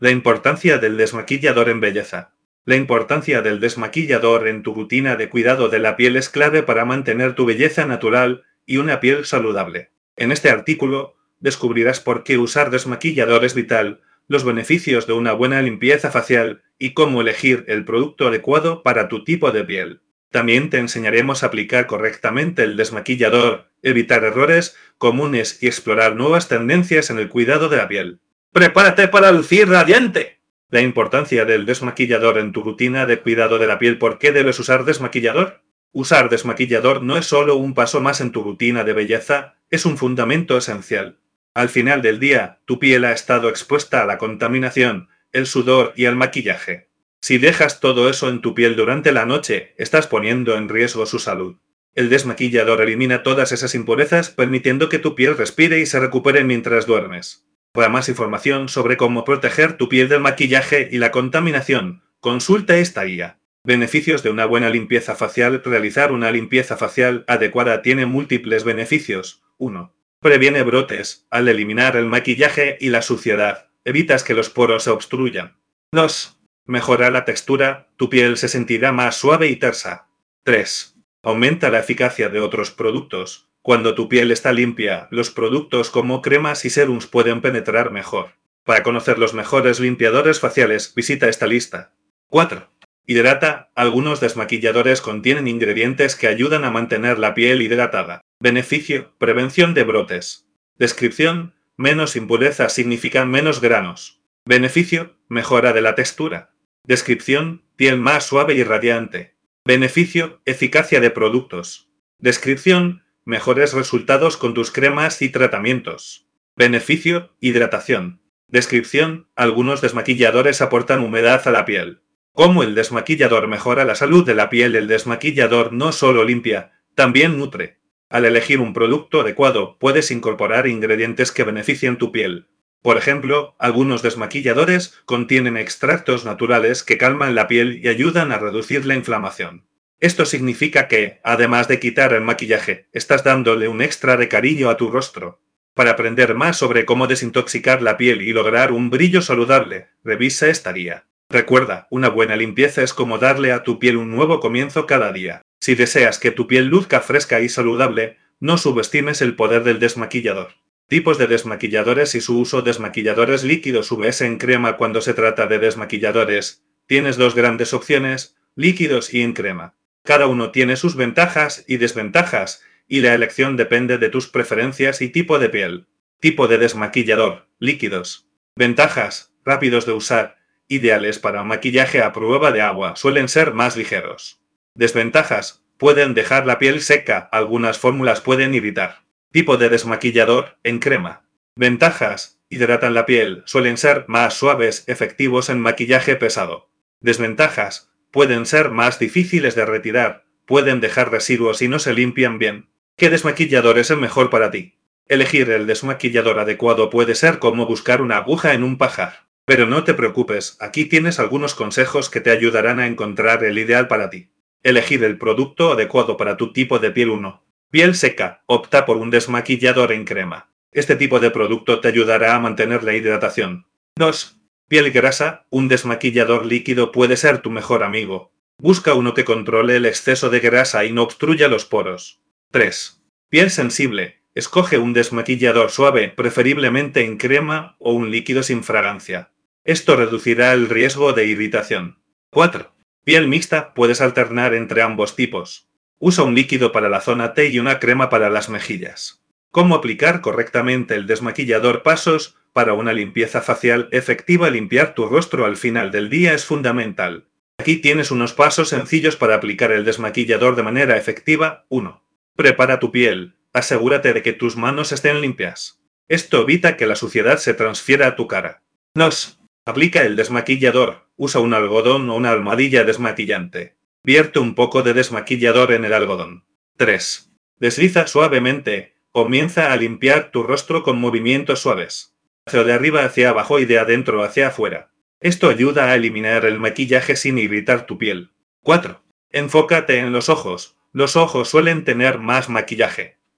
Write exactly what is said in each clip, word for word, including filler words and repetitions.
La importancia del desmaquillador en belleza. La importancia del desmaquillador en tu rutina de cuidado de la piel es clave para mantener tu belleza natural y una piel saludable. En este artículo, descubrirás por qué usar desmaquillador es vital, los beneficios de una buena limpieza facial y cómo elegir el producto adecuado para tu tipo de piel. También te enseñaremos a aplicar correctamente el desmaquillador, evitar errores comunes y explorar nuevas tendencias en el cuidado de la piel. ¡Prepárate para lucir radiante! La importancia del desmaquillador en tu rutina de cuidado de la piel. ¿Por qué debes usar desmaquillador? Usar desmaquillador no es solo un paso más en tu rutina de belleza, es un fundamento esencial. Al final del día, tu piel ha estado expuesta a la contaminación, el sudor y el maquillaje. Si dejas todo eso en tu piel durante la noche, estás poniendo en riesgo su salud. El desmaquillador elimina todas esas impurezas, permitiendo que tu piel respire y se recupere mientras duermes. Para más información sobre cómo proteger tu piel del maquillaje y la contaminación, consulta esta guía. Beneficios de una buena limpieza facial. Realizar una limpieza facial adecuada tiene múltiples beneficios. uno. Previene brotes. Al eliminar el maquillaje y la suciedad, evitas que los poros se obstruyan. dos. Mejora la textura. Tu piel se sentirá más suave y tersa. tres. Aumenta la eficacia de otros productos. Cuando tu piel está limpia, los productos como cremas y serums pueden penetrar mejor. Para conocer los mejores limpiadores faciales, visita esta lista. cuatro. Hidrata. Algunos desmaquilladores contienen ingredientes que ayudan a mantener la piel hidratada. Beneficio: prevención de brotes. Descripción: menos impurezas significan menos granos. Beneficio: mejora de la textura. Descripción: piel más suave y radiante. Beneficio: eficacia de productos. Descripción: mejores resultados con tus cremas y tratamientos. Beneficio: hidratación. Descripción: algunos desmaquilladores aportan humedad a la piel. ¿Cómo el desmaquillador mejora la salud de la piel? El desmaquillador no solo limpia, también nutre. Al elegir un producto adecuado, puedes incorporar ingredientes que beneficien tu piel. Por ejemplo, algunos desmaquilladores contienen extractos naturales que calman la piel y ayudan a reducir la inflamación. Esto significa que, además de quitar el maquillaje, estás dándole un extra de cariño a tu rostro. Para aprender más sobre cómo desintoxicar la piel y lograr un brillo saludable, revisa esta guía. Recuerda, una buena limpieza es como darle a tu piel un nuevo comienzo cada día. Si deseas que tu piel luzca fresca y saludable, no subestimes el poder del desmaquillador. Tipos de desmaquilladores y su uso. Desmaquilladores líquidos U V S en crema. Cuando se trata de desmaquilladores, tienes dos grandes opciones, líquidos y en crema. Cada uno tiene sus ventajas y desventajas, y la elección depende de tus preferencias y tipo de piel. Tipo de desmaquillador: líquidos. Ventajas: rápidos de usar, ideales para maquillaje a prueba de agua, suelen ser más ligeros. Desventajas: pueden dejar la piel seca, algunas fórmulas pueden irritar. Tipo de desmaquillador: en crema. Ventajas: hidratan la piel, suelen ser más suaves, efectivos en maquillaje pesado. Desventajas: pueden ser más difíciles de retirar, pueden dejar residuos y no se limpian bien. ¿Qué desmaquillador es el mejor para ti? Elegir el desmaquillador adecuado puede ser como buscar una aguja en un pajar. Pero no te preocupes, aquí tienes algunos consejos que te ayudarán a encontrar el ideal para ti. Elegir el producto adecuado para tu tipo de piel. uno. Piel seca: opta por un desmaquillador en crema. Este tipo de producto te ayudará a mantener la hidratación. dos. Piel grasa: un desmaquillador líquido puede ser tu mejor amigo. Busca uno que controle el exceso de grasa y no obstruya los poros. tres. Piel sensible: escoge un desmaquillador suave, preferiblemente en crema o un líquido sin fragancia. Esto reducirá el riesgo de irritación. cuatro. Piel mixta: puedes alternar entre ambos tipos. Usa un líquido para la zona T y una crema para las mejillas. ¿Cómo aplicar correctamente el desmaquillador? Pasos para una limpieza facial efectiva. Limpiar tu rostro al final del día es fundamental. Aquí tienes unos pasos sencillos para aplicar el desmaquillador de manera efectiva. uno. Prepara tu piel. Asegúrate de que tus manos estén limpias. Esto evita que la suciedad se transfiera a tu cara. dos. Aplica el desmaquillador. Usa un algodón o una almohadilla desmaquillante. Vierte un poco de desmaquillador en el algodón. tres. Desliza suavemente. Comienza a limpiar tu rostro con movimientos suaves. Hacia de arriba hacia abajo y de adentro hacia afuera. Esto ayuda a eliminar el maquillaje sin irritar tu piel. cuatro. Enfócate en los ojos. Los ojos suelen tener más maquillaje.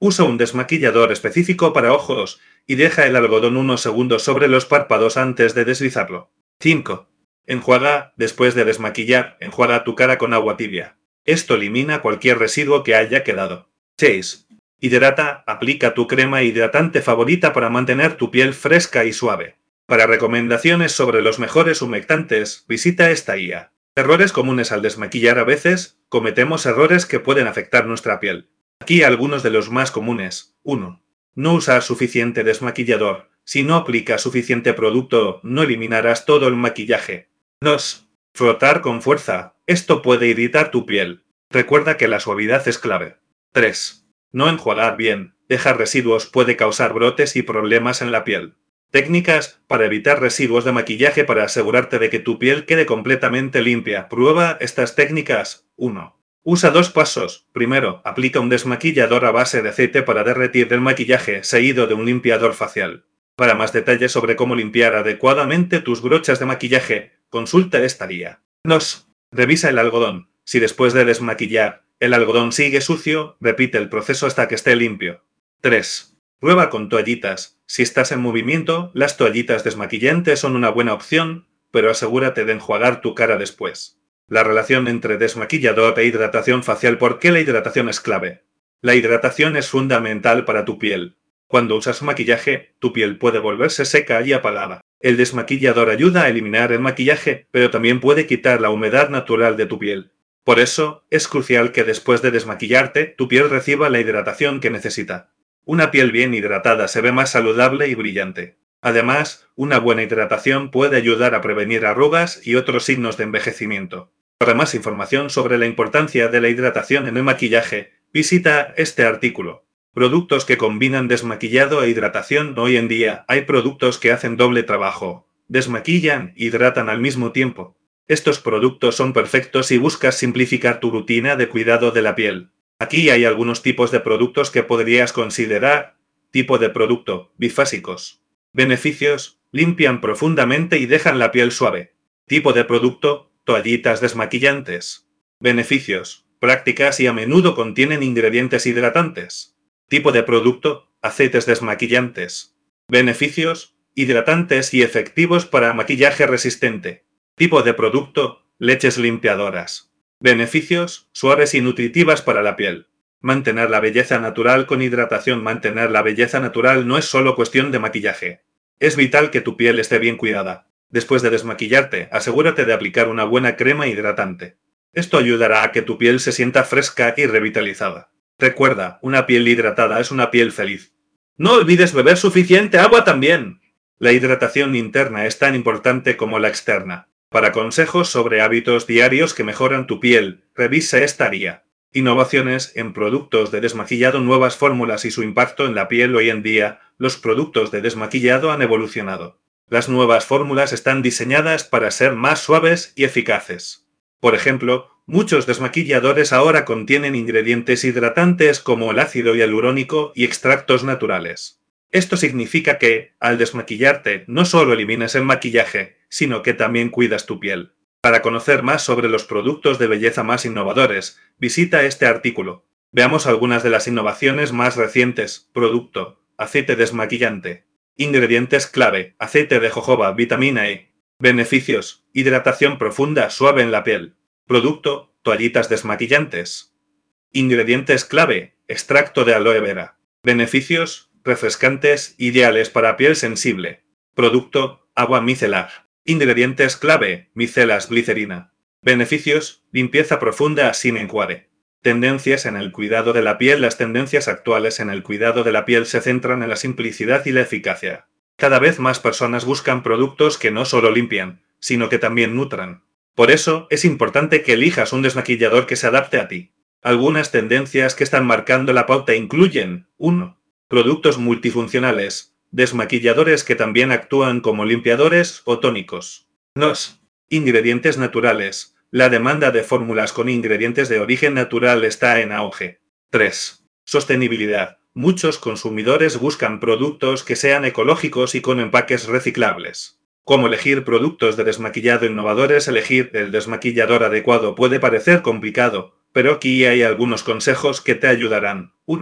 Usa un desmaquillador específico para ojos y deja el algodón unos segundos sobre los párpados antes de deslizarlo. cinco. Enjuaga. Después de desmaquillar, enjuaga tu cara con agua tibia. Esto elimina cualquier residuo que haya quedado. seis. Hidrata. Aplica tu crema hidratante favorita para mantener tu piel fresca y suave. Para recomendaciones sobre los mejores humectantes, visita esta guía. Errores comunes al desmaquillar. A veces, cometemos errores que pueden afectar nuestra piel. Aquí algunos de los más comunes. uno. No usar suficiente desmaquillador. Si no aplicas suficiente producto, no eliminarás todo el maquillaje. dos. Frotar con fuerza. Esto puede irritar tu piel. Recuerda que la suavidad es clave. tres. No enjuagar bien. Dejar residuos puede causar brotes y problemas en la piel. Técnicas para evitar residuos de maquillaje para asegurarte de que tu piel quede completamente limpia. Prueba estas técnicas. uno. Usa dos pasos. Primero, aplica un desmaquillador a base de aceite para derretir el maquillaje, seguido de un limpiador facial. Para más detalles sobre cómo limpiar adecuadamente tus brochas de maquillaje, consulta esta guía. dos. Revisa el algodón. Si después de desmaquillar, el algodón sigue sucio, repite el proceso hasta que esté limpio. tres. Prueba con toallitas. Si estás en movimiento, las toallitas desmaquillantes son una buena opción, pero asegúrate de enjuagar tu cara después. La relación entre desmaquillador e hidratación facial. ¿Por qué la hidratación es clave? La hidratación es fundamental para tu piel. Cuando usas maquillaje, tu piel puede volverse seca y apagada. El desmaquillador ayuda a eliminar el maquillaje, pero también puede quitar la humedad natural de tu piel. Por eso, es crucial que después de desmaquillarte, tu piel reciba la hidratación que necesita. Una piel bien hidratada se ve más saludable y brillante. Además, una buena hidratación puede ayudar a prevenir arrugas y otros signos de envejecimiento. Para más información sobre la importancia de la hidratación en el maquillaje, visita este artículo. Productos que combinan desmaquillado e hidratación. Hoy en día hay productos que hacen doble trabajo. Desmaquillan e hidratan al mismo tiempo. Estos productos son perfectos si buscas simplificar tu rutina de cuidado de la piel. Aquí hay algunos tipos de productos que podrías considerar. Tipo de producto: bifásicos. Beneficios: limpian profundamente y dejan la piel suave. Tipo de producto: toallitas desmaquillantes. Beneficios: prácticas y a menudo contienen ingredientes hidratantes. Tipo de producto: aceites desmaquillantes. Beneficios: hidratantes y efectivos para maquillaje resistente. Tipo de producto: leches limpiadoras. Beneficios: suaves y nutritivas para la piel. Mantener la belleza natural con hidratación. Mantener la belleza natural no es solo cuestión de maquillaje. Es vital que tu piel esté bien cuidada. Después de desmaquillarte, asegúrate de aplicar una buena crema hidratante. Esto ayudará a que tu piel se sienta fresca y revitalizada. Recuerda, una piel hidratada es una piel feliz. No olvides beber suficiente agua también. La hidratación interna es tan importante como la externa. Para consejos sobre hábitos diarios que mejoran tu piel, revisa esta guía. Innovaciones en productos de desmaquillado. Nuevas fórmulas y su impacto en la piel. Hoy en día, los productos de desmaquillado han evolucionado. Las nuevas fórmulas están diseñadas para ser más suaves y eficaces. Por ejemplo, muchos desmaquilladores ahora contienen ingredientes hidratantes como el ácido hialurónico y extractos naturales. Esto significa que, al desmaquillarte, no solo eliminas el maquillaje, sino que también cuidas tu piel. Para conocer más sobre los productos de belleza más innovadores, visita este artículo. Veamos algunas de las innovaciones más recientes. Producto: aceite desmaquillante. Ingredientes clave: aceite de jojoba, vitamina E. Beneficios: hidratación profunda, suave en la piel. Producto: toallitas desmaquillantes. Ingredientes clave: extracto de aloe vera. Beneficios: refrescantes, ideales para piel sensible. Producto: agua micelar. Ingredientes clave: micelas, glicerina. Beneficios: limpieza profunda sin enjuague. Tendencias en el cuidado de la piel. Las tendencias actuales en el cuidado de la piel se centran en la simplicidad y la eficacia. Cada vez más personas buscan productos que no solo limpian, sino que también nutran. Por eso, es importante que elijas un desmaquillador que se adapte a ti. Algunas tendencias que están marcando la pauta incluyen: uno. Productos multifuncionales. Desmaquilladores que también actúan como limpiadores o tónicos. dos. Ingredientes naturales. La demanda de fórmulas con ingredientes de origen natural está en auge. tres. Sostenibilidad. Muchos consumidores buscan productos que sean ecológicos y con empaques reciclables. ¿Cómo elegir productos de desmaquillado innovadores? Elegir el desmaquillador adecuado puede parecer complicado, pero aquí hay algunos consejos que te ayudarán. uno.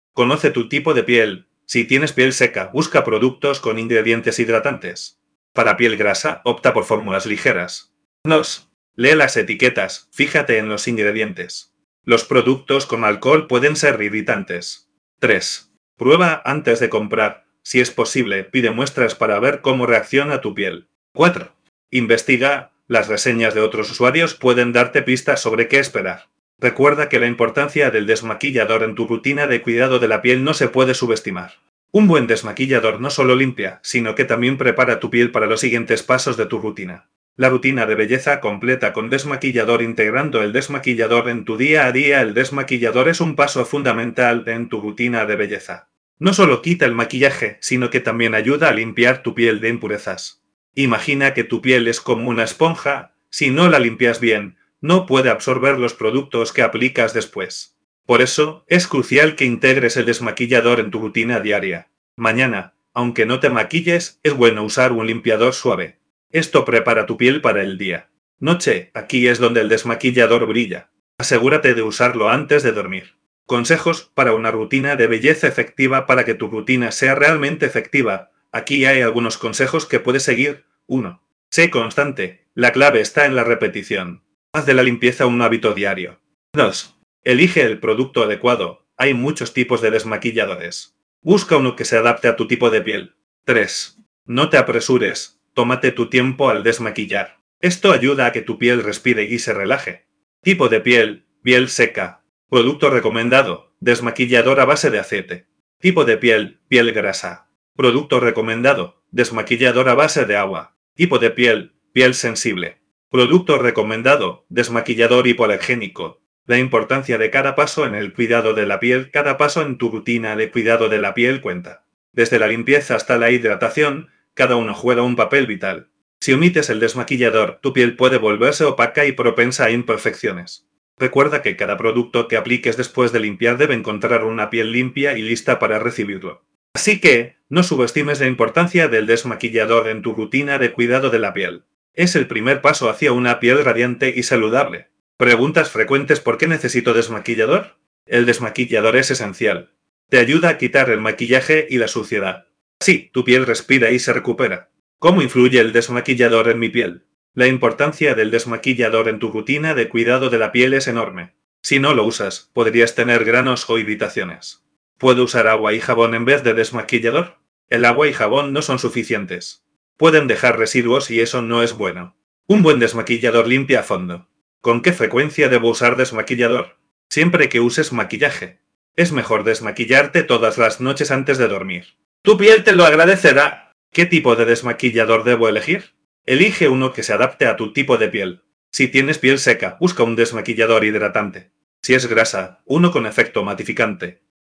Conoce tu tipo de piel. Si tienes piel seca, busca productos con ingredientes hidratantes. Para piel grasa, opta por fórmulas ligeras. dos. Lee las etiquetas, fíjate en los ingredientes. Los productos con alcohol pueden ser irritantes. tres. Prueba antes de comprar. Si es posible, pide muestras para ver cómo reacciona tu piel. cuatro. Investiga. Las reseñas de otros usuarios pueden darte pistas sobre qué esperar. Recuerda que la importancia del desmaquillador en tu rutina de cuidado de la piel no se puede subestimar. Un buen desmaquillador no solo limpia, sino que también prepara tu piel para los siguientes pasos de tu rutina. La rutina de belleza completa con desmaquillador. Integrando el desmaquillador en tu día a día. El desmaquillador es un paso fundamental en tu rutina de belleza. No solo quita el maquillaje, sino que también ayuda a limpiar tu piel de impurezas. Imagina que tu piel es como una esponja. Si no la limpias bien, no puede absorber los productos que aplicas después. Por eso, es crucial que integres el desmaquillador en tu rutina diaria. Mañana, aunque no te maquilles, es bueno usar un limpiador suave. Esto prepara tu piel para el día. Noche, aquí es donde el desmaquillador brilla. Asegúrate de usarlo antes de dormir. Consejos para una rutina de belleza efectiva. Para que tu rutina sea realmente efectiva, aquí hay algunos consejos que puedes seguir. uno. Sé constante. La clave está en la repetición. Haz de la limpieza un hábito diario. dos. Elige el producto adecuado. Hay muchos tipos de desmaquilladores. Busca uno que se adapte a tu tipo de piel. tres. No te apresures. Tómate tu tiempo al desmaquillar. Esto ayuda a que tu piel respire y se relaje. Tipo de piel. Piel seca. Producto recomendado. Desmaquillador a base de aceite. Tipo de piel. Piel grasa. Producto recomendado. Desmaquillador a base de agua. Tipo de piel. Piel sensible. Producto recomendado. Desmaquillador hipoalergénico. La importancia de cada paso en el cuidado de la piel. Cada paso en tu rutina de cuidado de la piel cuenta. Desde la limpieza hasta la hidratación, cada uno juega un papel vital. Si omites el desmaquillador, tu piel puede volverse opaca y propensa a imperfecciones. Recuerda que cada producto que apliques después de limpiar debe encontrar una piel limpia y lista para recibirlo. Así que, no subestimes la importancia del desmaquillador en tu rutina de cuidado de la piel. Es el primer paso hacia una piel radiante y saludable. Preguntas frecuentes: ¿por qué necesito desmaquillador? El desmaquillador es esencial. Te ayuda a quitar el maquillaje y la suciedad. Así, tu piel respira y se recupera. ¿Cómo influye el desmaquillador en mi piel? La importancia del desmaquillador en tu rutina de cuidado de la piel es enorme. Si no lo usas, podrías tener granos o irritaciones. ¿Puedo usar agua y jabón en vez de desmaquillador? El agua y jabón no son suficientes. Pueden dejar residuos y eso no es bueno. Un buen desmaquillador limpia a fondo. ¿Con qué frecuencia debo usar desmaquillador? Siempre que uses maquillaje. Es mejor desmaquillarte todas las noches antes de dormir. Tu piel te lo agradecerá. ¿Qué tipo de desmaquillador debo elegir? Elige uno que se adapte a tu tipo de piel. Si tienes piel seca, busca un desmaquillador hidratante. Si es grasa, uno con efecto matificante.